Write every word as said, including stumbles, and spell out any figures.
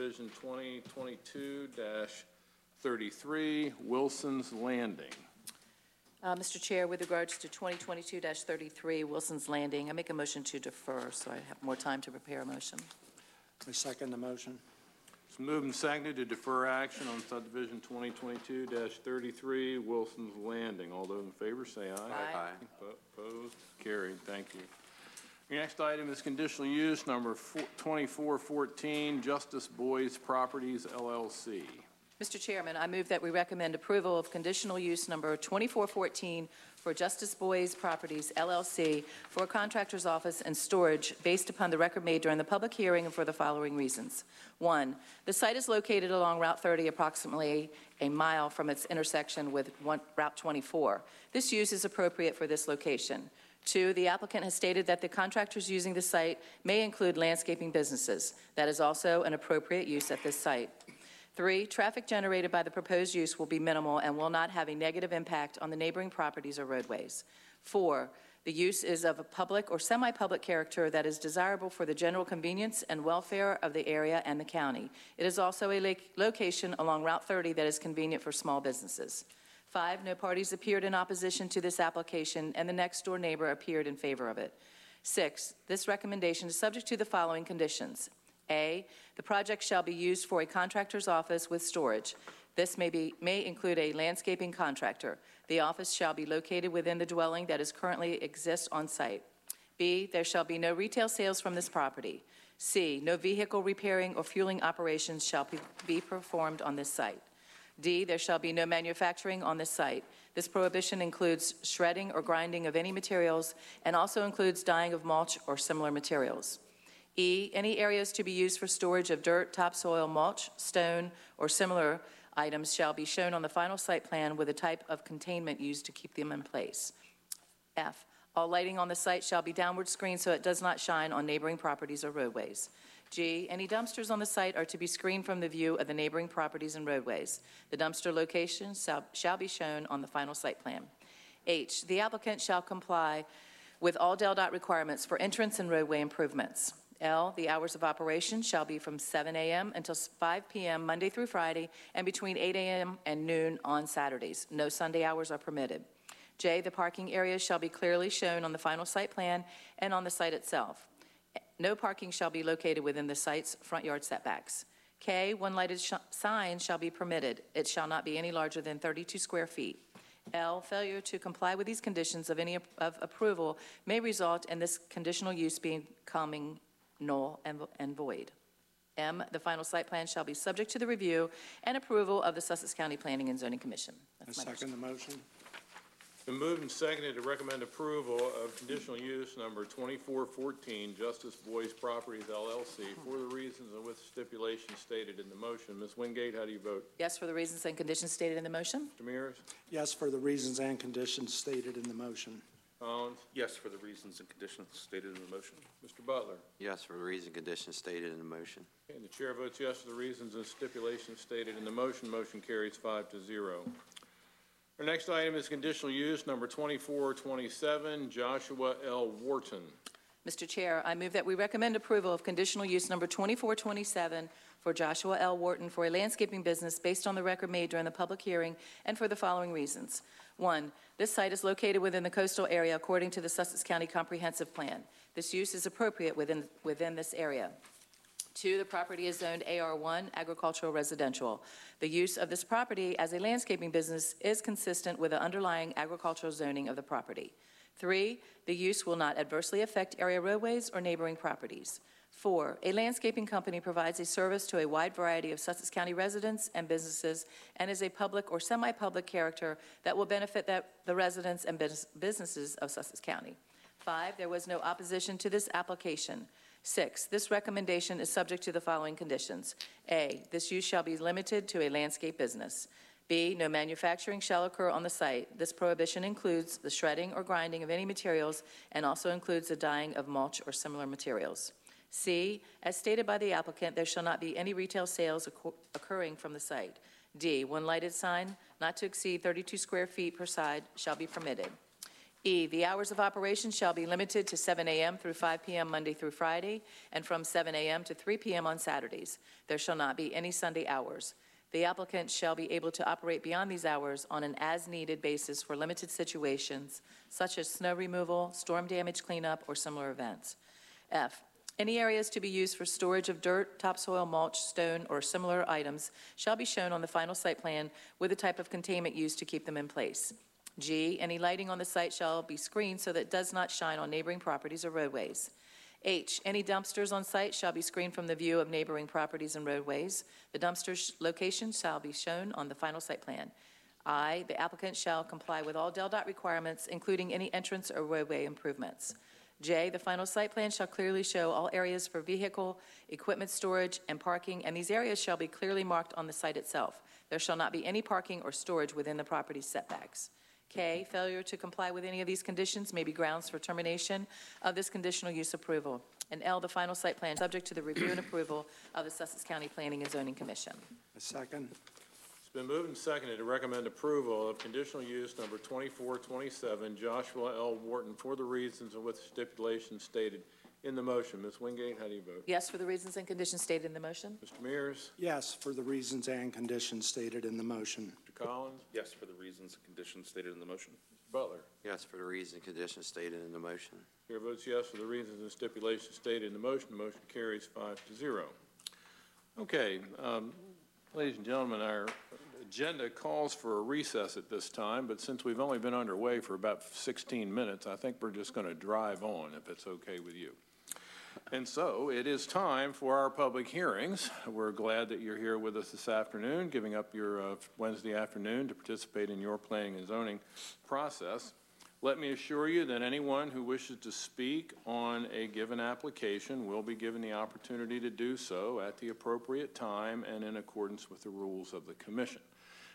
subdivision twenty twenty-two dash thirty-three, Wilson's Landing. Uh, Mister Chair, with regards to twenty twenty-two dash thirty-three, Wilson's Landing, I make a motion to defer so I have more time to prepare a motion. I second the motion. It's moved and seconded to defer action on subdivision twenty twenty-two dash thirty-three, Wilson's Landing. All those in favor say aye. Aye. Opposed? Carried. Thank you. Your next item is conditional use number twenty-four fourteen, Justice Boys Properties, L L C. Mister Chairman, I move that we recommend approval of conditional use number twenty-four fourteen for Justice Boys Properties, L L C, for a contractor's office and storage based upon the record made during the public hearing and for the following reasons. One, the site is located along Route thirty, approximately a mile from its intersection with one, Route twenty-four. This use is appropriate for this location. Two, the applicant has stated that the contractors using the site may include landscaping businesses. That is also an appropriate use at this site. Three, traffic generated by the proposed use will be minimal and will not have a negative impact on the neighboring properties or roadways. Four, the use is of a public or semi-public character that is desirable for the general convenience and welfare of the area and the county. It is also a location along Route thirty that is convenient for small businesses. Five, no parties appeared in opposition to this application and the next door neighbor appeared in favor of it. Six, this recommendation is subject to the following conditions. A, the project shall be used for a contractor's office with storage. This may, be, may include a landscaping contractor. The office shall be located within the dwelling that is currently exists on site. B, there shall be no retail sales from this property. C, no vehicle repairing or fueling operations shall be, be performed on this site. D, there shall be no manufacturing on this site. This prohibition includes shredding or grinding of any materials and also includes dyeing of mulch or similar materials. E, any areas to be used for storage of dirt, topsoil, mulch, stone, or similar items shall be shown on the final site plan with a type of containment used to keep them in place. F, all lighting on the site shall be downward screened so it does not shine on neighboring properties or roadways. G, any dumpsters on the site are to be screened from the view of the neighboring properties and roadways. The dumpster locations shall, shall be shown on the final site plan. H, the applicant shall comply with all D E L D O T requirements for entrance and roadway improvements. L, the hours of operation shall be from seven A M until five P M Monday through Friday and between eight A M and noon on Saturdays. No Sunday hours are permitted. J, the parking areas shall be clearly shown on the final site plan and on the site itself. No parking shall be located within the site's front yard setbacks. K, one lighted sh sign shall be permitted. It shall not be any larger than thirty-two square feet. L, failure to comply with these conditions of any of approval may result in this conditional use becoming null and, and void. M, the final site plan shall be subject to the review and approval of the Sussex County Planning and Zoning Commission. That's I my second motion. the motion. Been moved and seconded to recommend approval of conditional use number twenty-four fourteen, Justice Boys Properties, L L C, for the reasons and with stipulations stated in the motion. Miz Wingate, how do you vote? Yes, for the reasons and conditions stated in the motion. Mister Mears? Yes, for the reasons and conditions stated in the motion. Collins? Yes, for the reasons and conditions stated in the motion. Mister Butler? Yes, for the reasons and conditions stated in the motion. And the chair votes yes for the reasons and stipulations stated in the motion. Motion carries five to zero. Our next item is conditional use number twenty-four twenty-seven, Joshua L. Wharton. Mister Chair, I move that we recommend approval of conditional use number twenty-four twenty-seven for Joshua L. Wharton for a landscaping business based on the record made during the public hearing and for the following reasons. One, this site is located within the coastal area according to the Sussex County Comprehensive Plan. This use is appropriate within, within this area. Two, the property is zoned A R one, agricultural residential. The use of this property as a landscaping business is consistent with the underlying agricultural zoning of the property. Three, the use will not adversely affect area roadways or neighboring properties. Four, a landscaping company provides a service to a wide variety of Sussex County residents and businesses and is a public or semi-public character that will benefit that, the residents and businesses of Sussex County. Five, there was no opposition to this application. Six, this recommendation is subject to the following conditions. A, this use shall be limited to a landscape business. B, no manufacturing shall occur on the site. This prohibition includes the shredding or grinding of any materials and also includes the dyeing of mulch or similar materials. C, as stated by the applicant, there shall not be any retail sales occurring from the site. D, one lighted sign not to exceed thirty-two square feet per side shall be permitted. E, the hours of operation shall be limited to seven a m through five p m Monday through Friday, and from seven a m to three p m on Saturdays. There shall not be any Sunday hours. The applicant shall be able to operate beyond these hours on an as-needed basis for limited situations, such as snow removal, storm damage cleanup, or similar events. F, any areas to be used for storage of dirt, topsoil, mulch, stone, or similar items shall be shown on the final site plan with the type of containment used to keep them in place. G, any lighting on the site shall be screened so that it does not shine on neighboring properties or roadways. H, any dumpsters on site shall be screened from the view of neighboring properties and roadways. The dumpster location shall be shown on the final site plan. I, the applicant shall comply with all DelDOT requirements, including any entrance or roadway improvements. J, the final site plan shall clearly show all areas for vehicle, equipment storage, and parking, and these areas shall be clearly marked on the site itself. There shall not be any parking or storage within the property setbacks. K, failure to comply with any of these conditions may be grounds for termination of this conditional use approval. And L, the final site plan, subject to the review and approval of the Sussex County Planning and Zoning Commission. A second. It's been moved and seconded to recommend approval of conditional use number twenty-four twenty-seven, Joshua L. Wharton, for the reasons and with stipulations stated in the motion. Miz Wingate, how do you vote? Yes, for the reasons and conditions stated in the motion. Mister Mears? Yes, for the reasons and conditions stated in the motion. Mister Collins? Yes, for the reasons and conditions stated in the motion. Mister Butler? Yes, for the reasons and conditions stated in the motion. Chair votes yes for the reasons and stipulations stated in the motion. The motion carries five to zero. Okay, um, ladies and gentlemen, our agenda calls for a recess at this time, but since we've only been underway for about sixteen minutes, I think we're just going to drive on, if it's okay with you. And so it is time for our public hearings. We're glad that you're here with us this afternoon, giving up your uh, Wednesday afternoon to participate in your planning and zoning process. Let me assure you that anyone who wishes to speak on a given application will be given the opportunity to do so at the appropriate time and in accordance with the rules of the commission.